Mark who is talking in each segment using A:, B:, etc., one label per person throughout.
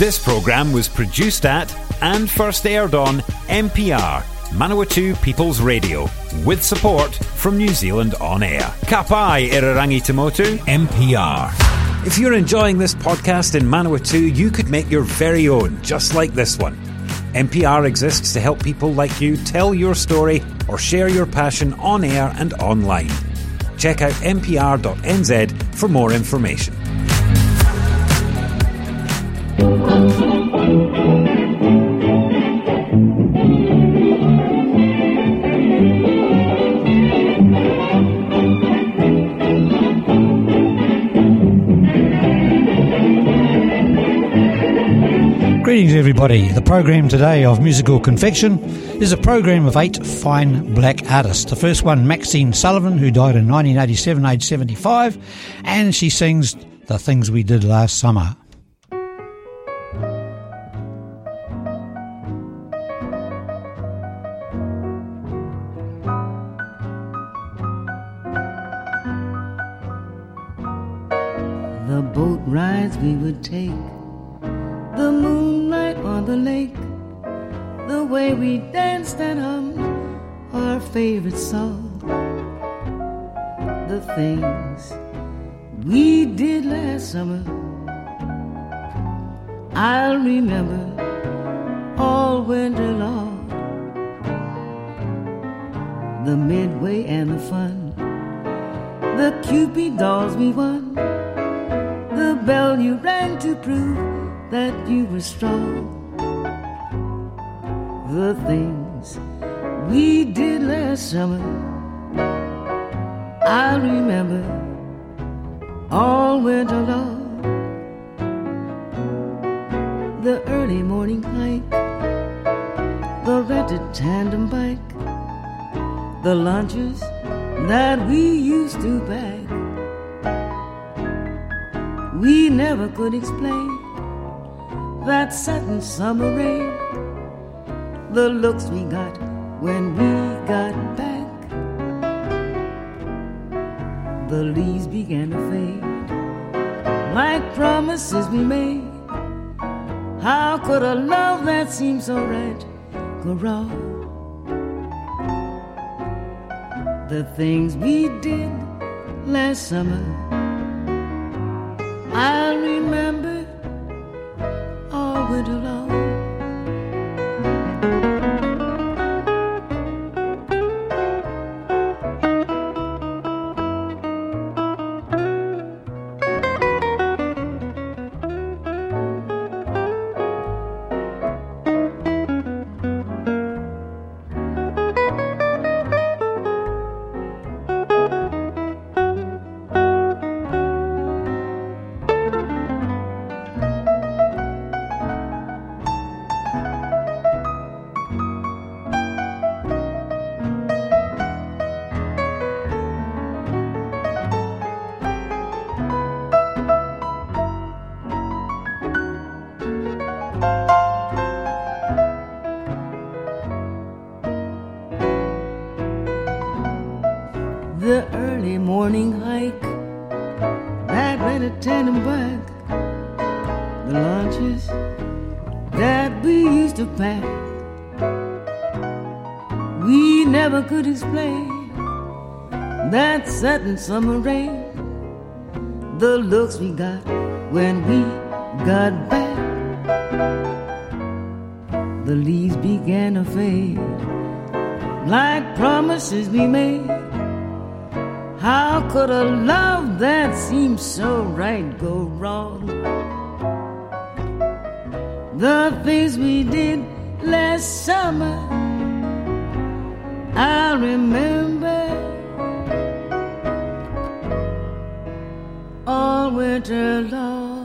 A: This programme was produced at and first aired on MPR, Manawatu People's Radio, with support from New Zealand On Air. Ka pai Irarangi Tamotu, MPR. If you're enjoying this podcast in Manawatu, you could make your very own, just like this one. MPR exists to help people like you tell your story or share your passion on air and online. Check out mpr.nz for more information.
B: Greetings everybody. The program today of Musical Confection is a program of 8 fine black artists. The first one, Maxine Sullivan, who died in 1987, aged 75, and she sings The Things We Did Last Summer.
C: The boat rides we would take, the moonlight on the lake, the way we danced and hummed our favorite song, the things we did last summer, I'll remember all winter long. The midway and the fun, the Cupid dolls we won, the bell you rang to prove that you were strong. The things we did last summer, I'll remember all winter long. The early morning hike, the rented tandem bike, the lunches that we used to bag. We never could explain that sudden summer rain, the looks we got when we got back. The leaves began to fade like promises we made. How could a love that seemed so right go wrong? The things we did last summer, I'll remember all winter long. The early morning hike, that rented tandem bike, the lunches that we used to pack. We never could explain that sudden summer rain, the looks we got when we got back. The leaves began to fade like promises we made. How could a love that seemed so right go wrong? The things we did last summer, I remember all winter long.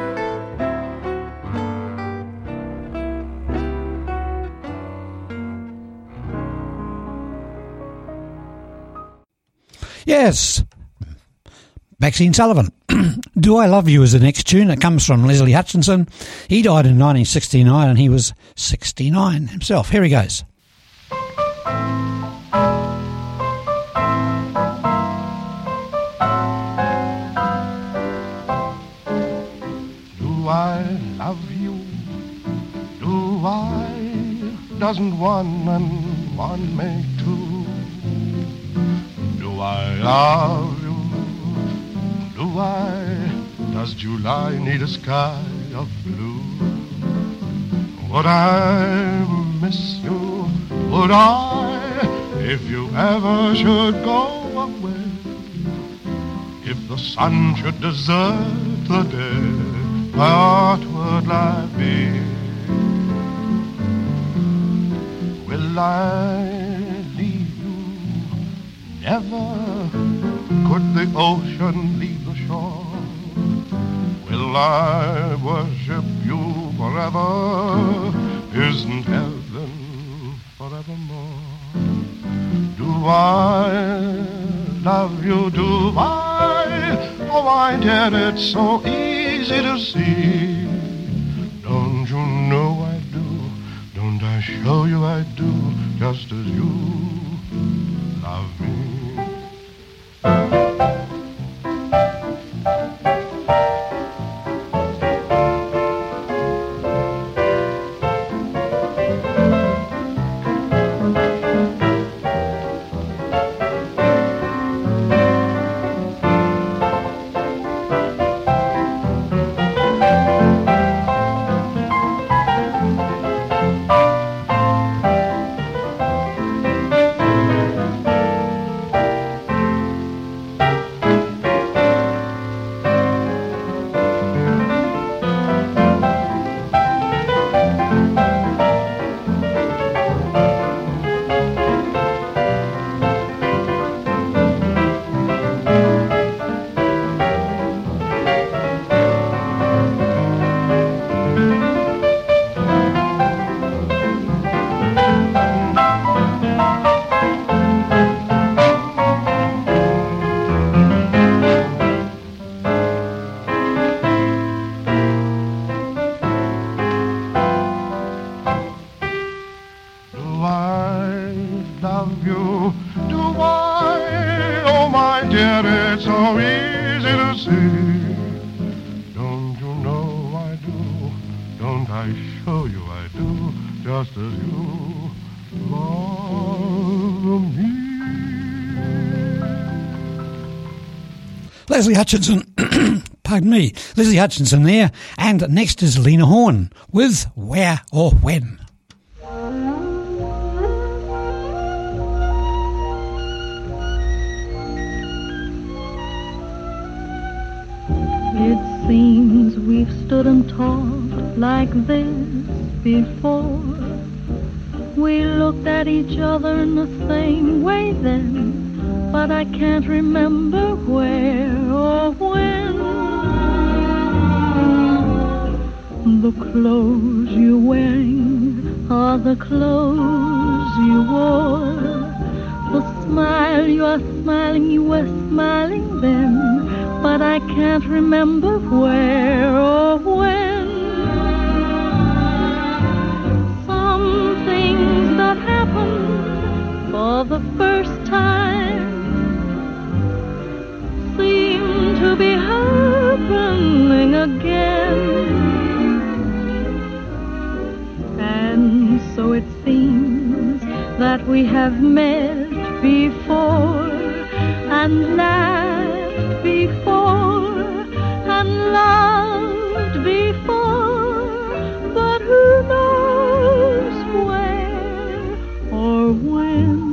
B: Yes, Maxine Sullivan. Do I Love You is the next tune. It comes from Leslie Hutchinson. He died in 1969 and he was 69 himself. Here he goes.
D: Do I love you? why doesn't one and one make two? Do I love you? Do I? Does July need a sky of blue? Would I miss you? Would I, if you ever should go away? If the sun should desert the day, what would I be? Will I leave you? Never. Could the ocean leave the shore? Will I worship you forever? Isn't heaven forevermore? Do I love you? Do I? Oh, my dear, it's so easy to see. Don't you know I do? Don't I show you I do? Just as you love me.
B: Leslie Hutchinson, pardon me, Leslie Hutchinson there, and next is Lena Horne with Where or When.
E: It seems we've stood and talked like this before. We looked at each other in the same way then, but I can't remember where or when. The clothes you're wearing are the clothes you wore. The smile you're smiling, you were smiling then, but I can't remember where or when. Some things that happened for the first time seem to be happening again. And so it seems that we have met before and laughed before and loved before, but who knows where or when.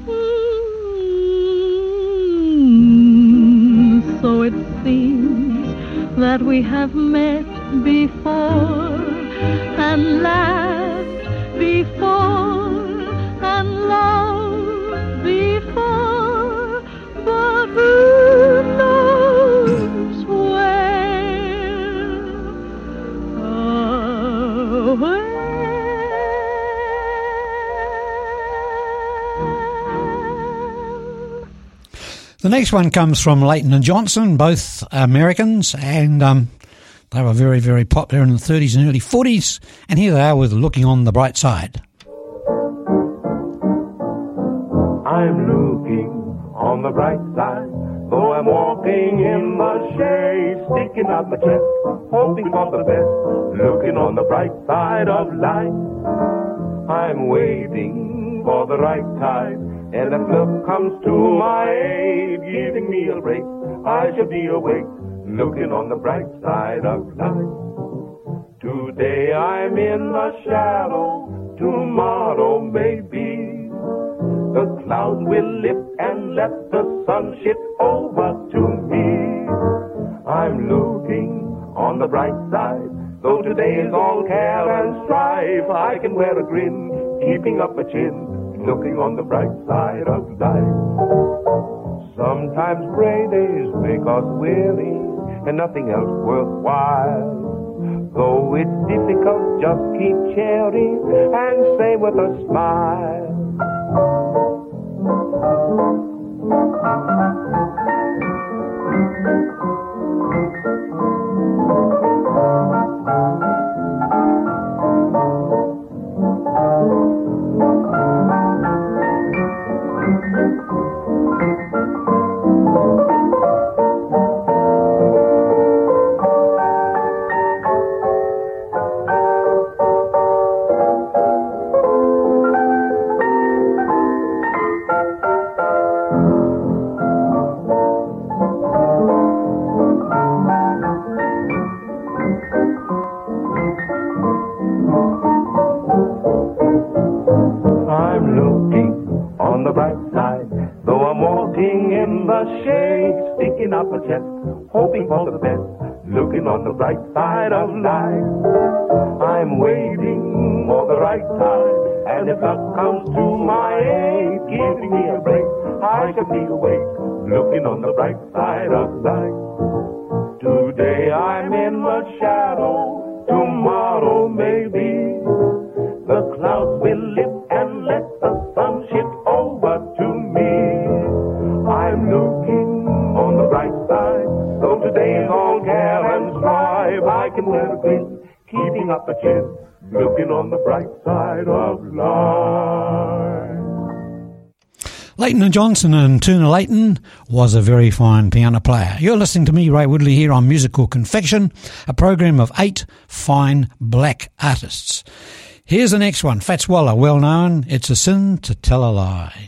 E: So it seems that we have met before and laughed before and loved before, but who knows where? Oh, where?
B: The next one comes from Leighton and Johnson, both Americans, and they were very, very popular in the 30s and early 40s, and here they are with Looking on the Bright Side.
F: I'm looking on the bright side, though I'm walking in the shade, sticking out my chest, hoping for the best, looking on the bright side of life. I'm waiting for the right time, and if love comes to my aid, giving me a break, I shall be awake, looking on the bright side of life. Today I'm in the shadow, tomorrow maybe the clouds will lift and let the sun shift over to me. I'm looking on the bright side, though today is all care and strife, I can wear a grin, keeping up my chin, looking on the bright side of life. Sometimes gray days make us weary and nothing else worthwhile. Though it's difficult, just keep cheery and say with a smile. Hoping for the best, looking on the bright side of life. I'm waiting for the right time, and if luck comes to my aid, giving me a break, I shall be awake, looking on the bright side of life. Today I'm in the shadow, tomorrow maybe the clouds will lift and let the sun shift over to me. I'm looking on the bright side, though today is all care and strife, I can wear a grin, keeping up a chin, looking on the bright side of life.
B: Leighton and Johnson, and Turner Leighton was a very fine piano player. You're listening to me, Ray Woodley, here on Musical Confection, a program of 8 fine black artists. Here's the next one, Fats Waller, well known, It's a Sin to Tell a Lie.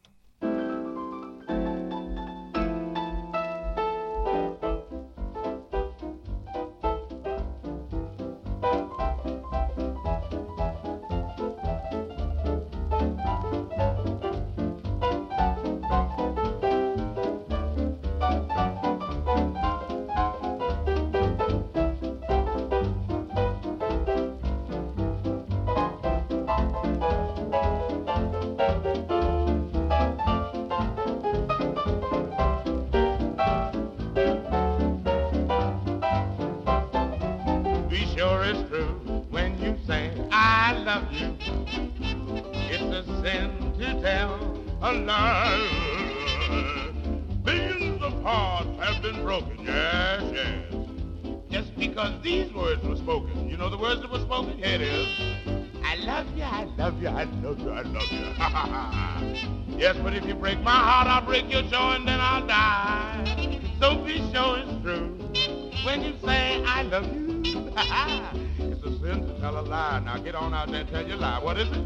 F: Yes, but if you break my heart, I'll break your jaw and then I'll die. So be sure it's true when you say I love you. It's a sin to tell a lie. Now get on out there and tell your lie. What is it?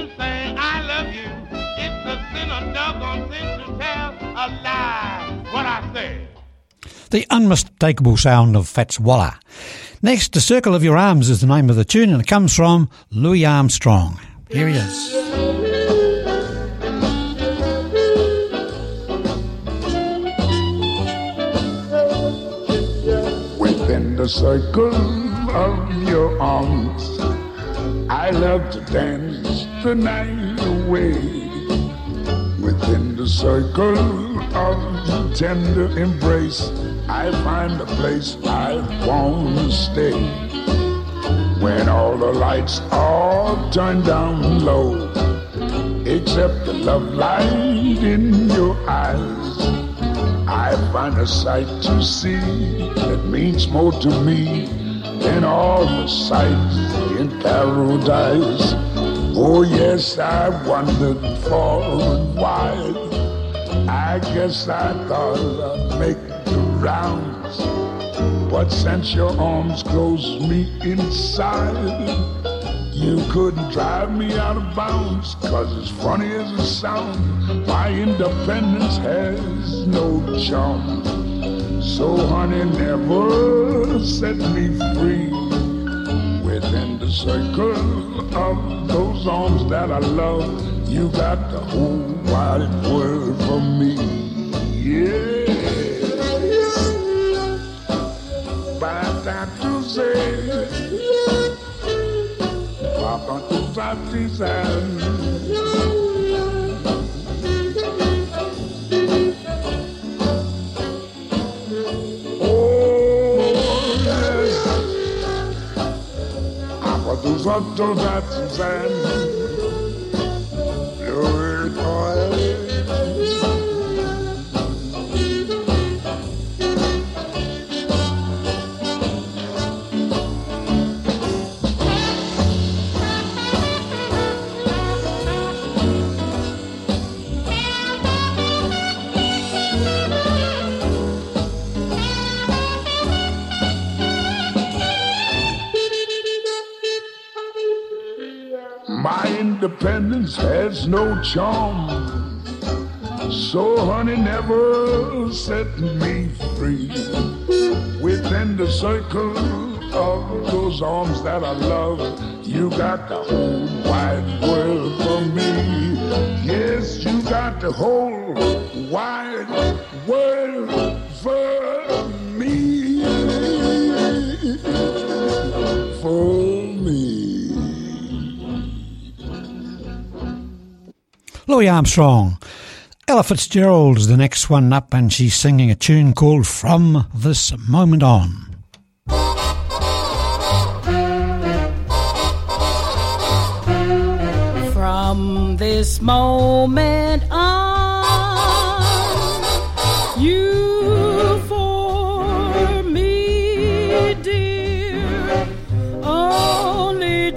D: to say I love you. It's a sin, a doggone sin to tell a lie. What I said.
B: The unmistakable sound of Fats Waller. Next, The Circle of Your Arms is the name of the tune, and it comes from Louis Armstrong. Here he is.
G: Within the circle of your arms, I love to dance the night away. Within the circle of your tender embrace, I find a place I want to stay. When all the lights are turned down low, except the love light in your eyes, I find a sight to see that means more to me than all the sights in paradise. Oh yes, I wandered far and wide. I guess I thought I'd make the rounds, but since your arms closed me inside, you couldn't drive me out of bounds. 'Cause as funny as it sounds, my independence has no charm. So honey, never set me free within the circle of those arms that I love. You got the whole wide world for me. Yeah. To say, Papa to Fatizan. Oh, yes. Papa to Fatizan. Lord, boy. Independence has no charm, so honey, never set me free within the circle of those arms that I love. You got the whole wide world for me. Yes, you got the whole wide world for me. For
B: Louis Armstrong. Ella Fitzgerald is the next one up, and she's singing a tune called From This Moment On.
H: From this moment on, you for me, dear, only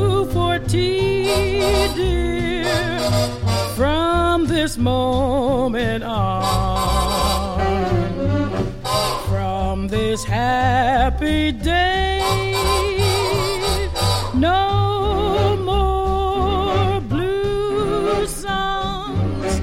H: 2:40, dear. From this moment on, from this happy day, no more blue songs,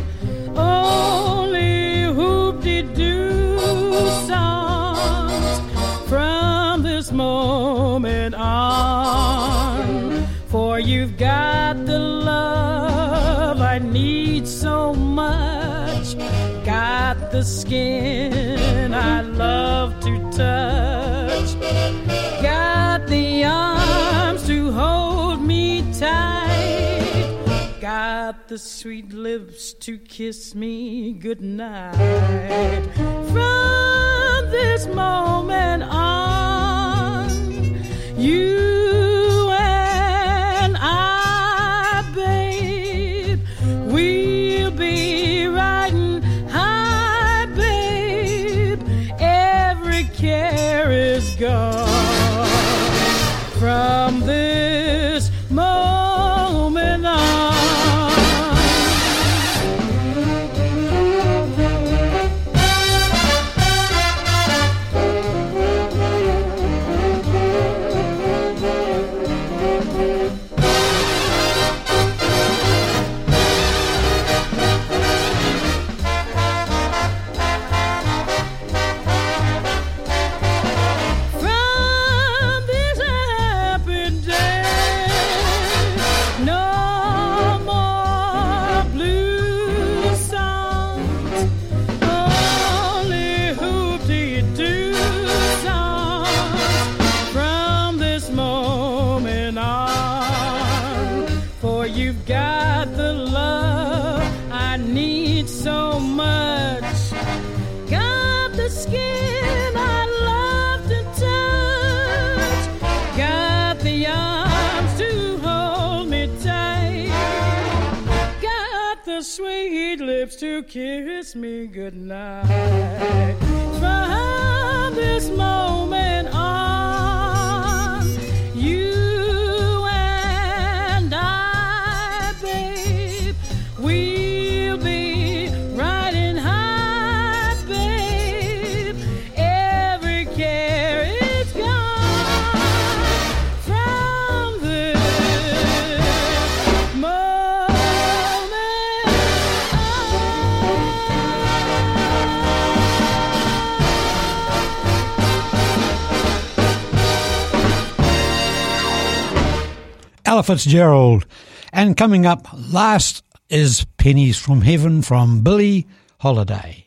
H: only hoop-de-doo songs. From this moment on, for you've got the love I need so much, got the skin I love to touch, got the arms to hold me tight, got the sweet lips to kiss me goodnight. From this moment on, you and I, babe, we'll be riding high, babe. Every care is gone. From this moment on. your sweet lips to kiss me goodnight. From this moment on, you and I, babe, we'll be riding high, babe. Every care is gone from this moment
B: Ella Fitzgerald. And coming up last is Pennies from Heaven from Billie Holiday.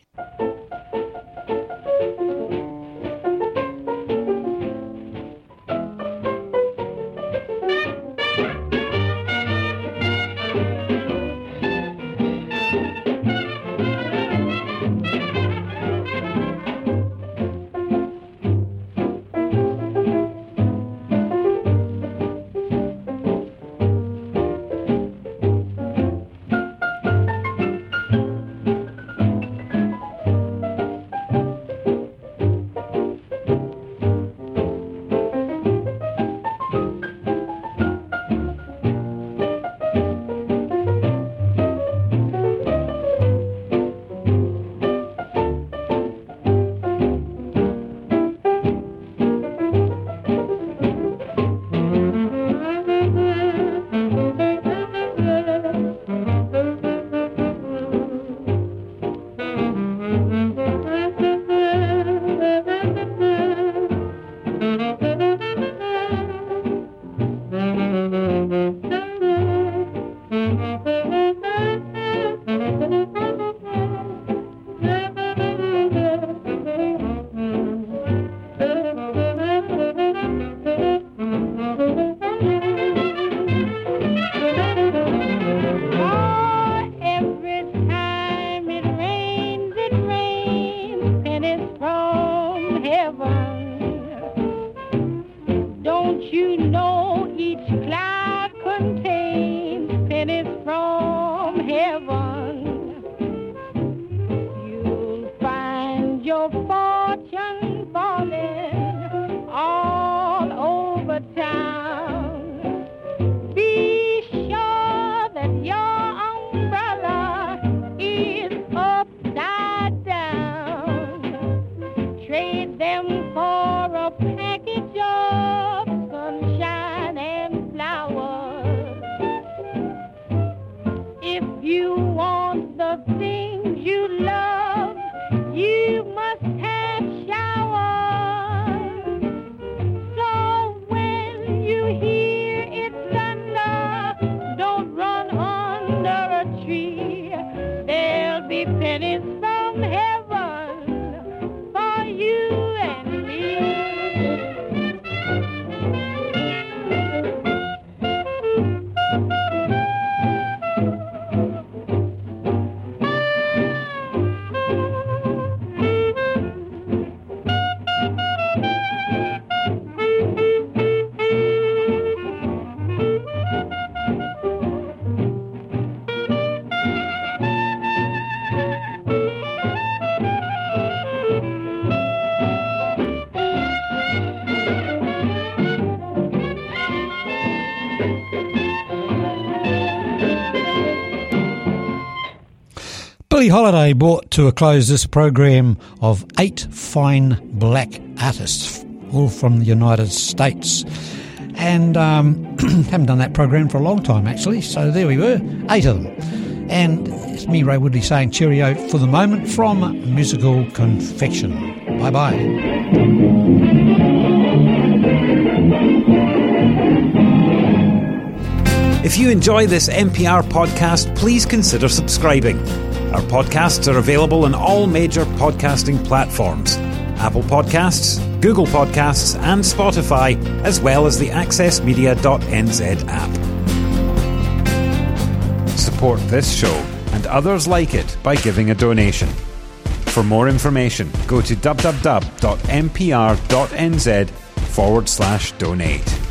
B: Billie Holiday brought to a close this program of 8 fine black artists, all from the United States. And haven't done that program for a long time, actually. So there we were, 8 of them. And it's me, Ray Woodley, saying cheerio for the moment from Musical Confection. Bye-bye.
A: If you enjoy this NPR podcast, please consider subscribing. Our podcasts are available on all major podcasting platforms: Apple Podcasts, Google Podcasts and Spotify, as well as the accessmedia.nz app. Support this show and others like it by giving a donation. For more information, go to www.npr.nz/donate.